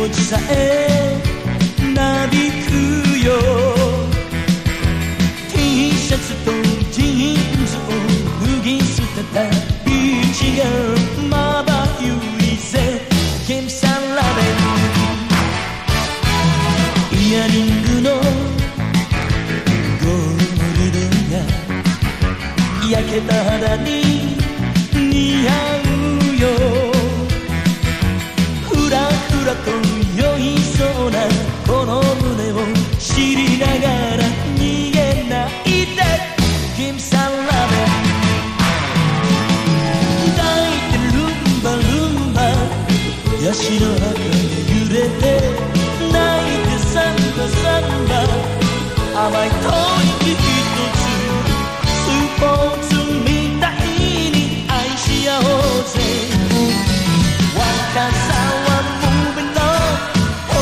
持ちさえなびくよ。 T シャツとジーンズを脱ぎ捨てたビーチがまばゆいぜ。ケンサンラベルイヤリングのゴールドが焼けた肌に似合うよ。ふらふらと酔いそうなこの胸を知りながら逃げないで。君さんラベル抱いてルンバルンバヤシの中で揺れて泣いてサンバサンバ甘い